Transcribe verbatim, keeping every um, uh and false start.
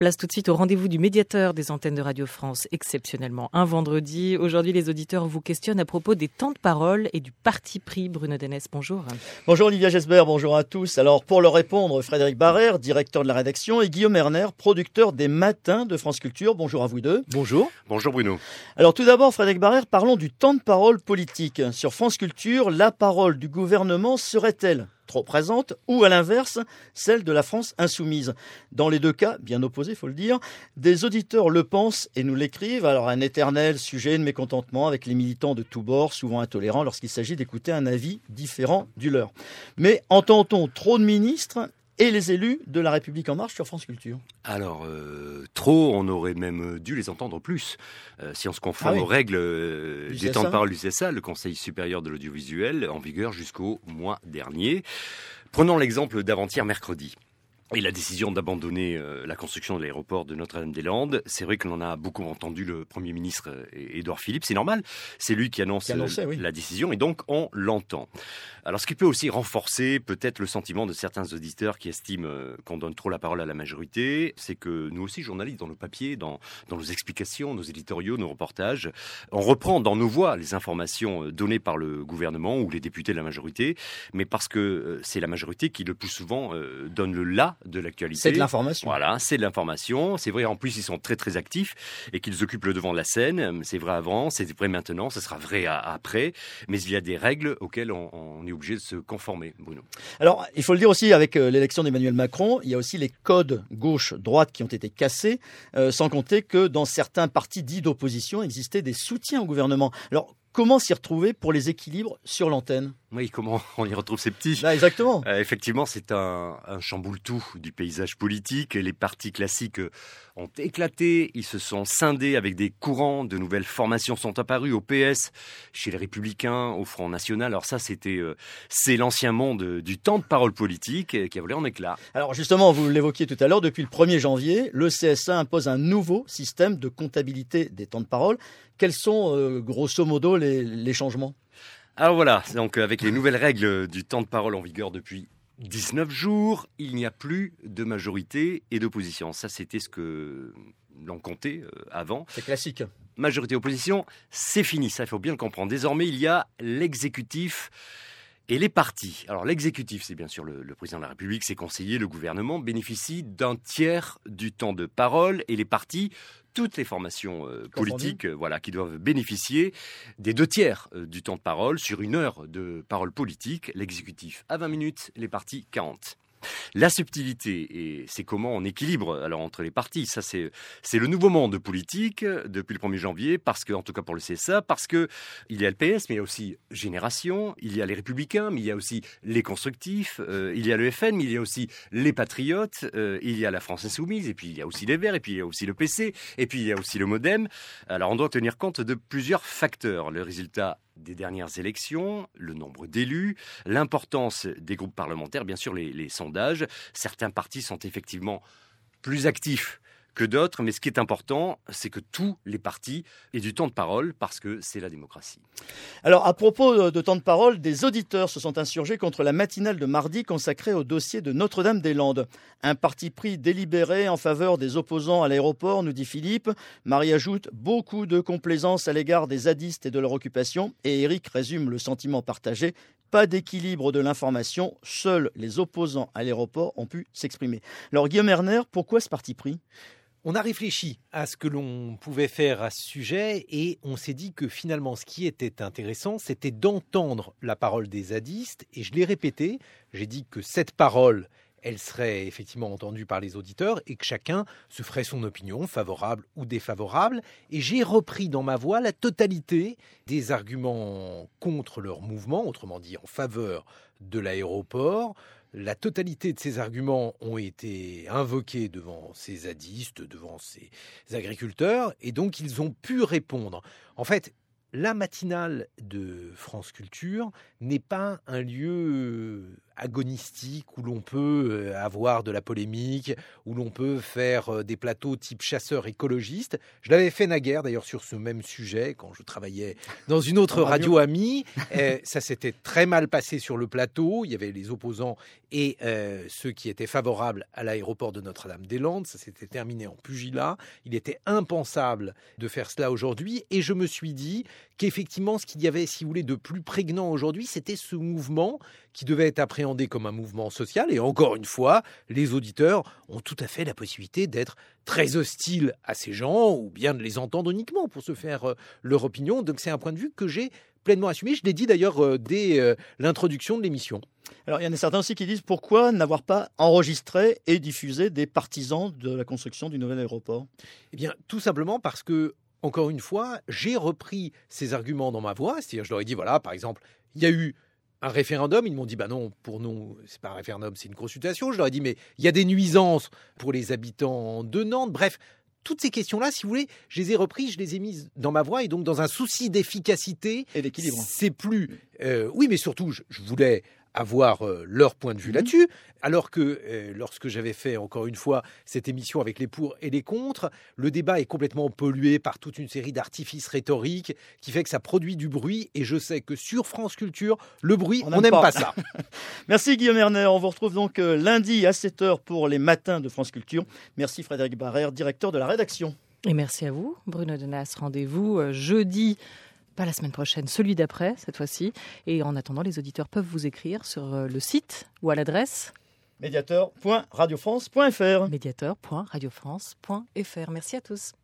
Place tout de suite au rendez-vous du médiateur des antennes de Radio France, exceptionnellement un vendredi. Aujourd'hui, les auditeurs vous questionnent à propos des temps de parole et du parti pris. Bruno Denès, bonjour. Bonjour Olivia Gesbert, bonjour à tous. Alors pour leur répondre, Frédéric Barrère, directeur de la rédaction, et Guillaume Erner, producteur des Matins de France Culture. Bonjour à vous deux. Bonjour. Bonjour Bruno. Alors tout d'abord, Frédéric Barrère, parlons du temps de parole politique. Sur France Culture, la parole du gouvernement serait-elle trop présente ou à l'inverse, celle de la France insoumise? Dans les deux cas, bien opposés, il faut le dire, des auditeurs le pensent et nous l'écrivent. Alors un éternel sujet de mécontentement avec les militants de tous bords, souvent intolérants lorsqu'il s'agit d'écouter un avis différent du leur. Mais entend-on trop de ministres et les élus de La République En Marche sur France Culture? Alors, euh, trop, on aurait même dû les entendre plus. Euh, si on se conforme ah oui. aux règles euh, du des temps de parole du C S A, le Conseil supérieur de l'audiovisuel, en vigueur jusqu'au mois dernier. Prenons l'exemple d'avant-hier mercredi. Et la décision d'abandonner euh, la construction de l'aéroport de Notre-Dame-des-Landes, c'est vrai que l'on a beaucoup entendu le Premier ministre euh, Édouard Philippe, c'est normal, c'est lui qui annonce qui annonçait, euh, oui. la décision et donc on l'entend. Alors ce qui peut aussi renforcer peut-être le sentiment de certains auditeurs qui estiment euh, qu'on donne trop la parole à la majorité, c'est que nous aussi journalistes, dans nos papiers, dans, dans nos explications, nos éditoriaux, nos reportages, on reprend dans nos voix les informations données par le gouvernement ou les députés de la majorité, mais parce que euh, c'est la majorité qui le plus souvent euh, donne le là de l'actualité. C'est de l'information. Voilà, c'est de l'information. C'est vrai, en plus, ils sont très, très actifs et qu'ils occupent le devant de la scène. C'est vrai avant, c'est vrai maintenant, ça sera vrai à, après. Mais il y a des règles auxquelles on, on est obligé de se conformer, Bruno. Alors, il faut le dire aussi, avec euh, l'élection d'Emmanuel Macron, il y a aussi les codes gauche-droite qui ont été cassés, euh, sans compter que dans certains partis dits d'opposition existaient des soutiens au gouvernement. Alors, comment s'y retrouver pour les équilibres sur l'antenne? Oui, comment on y retrouve ces petits? Là, exactement. Euh, effectivement, c'est un, un chamboule-tout du paysage politique. Les partis classiques ont éclaté, ils se sont scindés avec des courants, de nouvelles formations sont apparues au P S, chez les Républicains, au Front National. Alors ça, c'était, euh, c'est l'ancien monde du temps de parole politique euh, qui a volé en éclats. Alors justement, vous l'évoquiez tout à l'heure, depuis le premier janvier, le C S A impose un nouveau système de comptabilité des temps de parole. Quels sont, euh, grosso modo, les, les changements? Alors voilà, donc avec les nouvelles règles du temps de parole en vigueur depuis dix-neuf jours, il n'y a plus de majorité et d'opposition. Ça, c'était ce que l'on comptait avant. C'est classique. Majorité opposition, c'est fini, ça il faut bien le comprendre. Désormais, il y a l'exécutif et les partis. Alors l'exécutif, c'est bien sûr le, le président de la République, ses conseillers, le gouvernement bénéficient d'un tiers du temps de parole et les partis, toutes les formations euh, politiques euh, voilà, qui doivent bénéficier des deux tiers euh, du temps de parole sur une heure de parole politique. L'exécutif à vingt minutes, les partis quarante. La subtilité, et c'est comment on équilibre alors entre les partis. Ça, c'est, c'est le nouveau monde politique depuis le premier janvier, parce que, en tout cas pour le C S A, parce que il y a le P S, mais il y a aussi Génération, il y a les Républicains, mais il y a aussi les Constructifs, euh, il y a le F N, mais il y a aussi les Patriotes, euh, il y a la France Insoumise, et puis il y a aussi les Verts, et puis il y a aussi le P C, et puis il y a aussi le Modem. Alors on doit tenir compte de plusieurs facteurs. Le résultat des dernières élections, le nombre d'élus, l'importance des groupes parlementaires, bien sûr les, les sondages. Certains partis sont effectivement plus actifs que d'autres, mais ce qui est important, c'est que tous les partis aient du temps de parole, parce que c'est la démocratie. Alors, à propos de temps de parole, des auditeurs se sont insurgés contre la matinale de mardi consacrée au dossier de Notre-Dame-des-Landes. Un parti pris délibéré en faveur des opposants à l'aéroport, nous dit Philippe. Marie ajoute beaucoup de complaisance à l'égard des zadistes et de leur occupation. Et Eric résume le sentiment partagé. Pas d'équilibre de l'information, seuls les opposants à l'aéroport ont pu s'exprimer. Alors Guillaume Erner, pourquoi ce parti pris ? On a réfléchi à ce que l'on pouvait faire à ce sujet et on s'est dit que finalement ce qui était intéressant, c'était d'entendre la parole des zadistes. Et je l'ai répété, j'ai dit que cette parole, elle serait effectivement entendue par les auditeurs et que chacun se ferait son opinion, favorable ou défavorable. Et j'ai repris dans ma voix la totalité des arguments contre leur mouvement, autrement dit en faveur de l'aéroport. La totalité de ces arguments ont été invoqués devant ces zadistes, devant ces agriculteurs, et donc ils ont pu répondre. En fait, la matinale de France Culture n'est pas un lieu agonistique où l'on peut avoir de la polémique, où l'on peut faire des plateaux type chasseur écologiste. Je l'avais fait naguère d'ailleurs sur ce même sujet quand je travaillais dans une autre radio amie. Euh, ça s'était très mal passé sur le plateau. Il y avait les opposants et euh, ceux qui étaient favorables à l'aéroport de Notre-Dame-des-Landes. Ça s'était terminé en pugilat. Il était impensable de faire cela aujourd'hui. Et je me suis dit qu'effectivement, ce qu'il y avait, si vous voulez, de plus prégnant aujourd'hui, c'était ce mouvement qui devait être appréhendé comme un mouvement social. Et encore une fois, les auditeurs ont tout à fait la possibilité d'être très hostiles à ces gens ou bien de les entendre uniquement pour se faire euh, leur opinion. Donc c'est un point de vue que j'ai pleinement assumé. Je l'ai dit d'ailleurs euh, dès euh, l'introduction de l'émission. Alors il y en a certains aussi qui disent pourquoi n'avoir pas enregistré et diffusé des partisans de la construction du nouvel aéroport ? Eh bien, tout simplement parce que, encore une fois, j'ai repris ces arguments dans ma voix. C'est-à-dire, je leur ai dit, voilà, par exemple, il y a eu un référendum, ils m'ont dit, bah non, pour nous, c'est pas un référendum, c'est une consultation. Je leur ai dit, mais il y a des nuisances pour les habitants de Nantes. Bref, toutes ces questions-là, si vous voulez, je les ai reprises, je les ai mises dans ma voix. Et donc, dans un souci d'efficacité, et d'équilibre, c'est plus... Euh, oui, mais surtout, je, je voulais avoir euh, leur point de vue mmh. là-dessus, alors que euh, lorsque j'avais fait, encore une fois, cette émission avec les pour et les contre, le débat est complètement pollué par toute une série d'artifices rhétoriques qui fait que ça produit du bruit, et je sais que sur France Culture, le bruit, on n'aime pas. pas ça. Merci Guillaume Erner, on vous retrouve donc euh, lundi à sept heures pour les matins de France Culture. Merci Frédéric Barrère, directeur de la rédaction. Et merci à vous, Bruno Denas. Rendez-vous euh, jeudi, pas la semaine prochaine, celui d'après, cette fois-ci. Et en attendant, les auditeurs peuvent vous écrire sur euh, le site ou à l'adresse médiateur point radio france point f r. médiateur point radio france point f r. Merci à tous.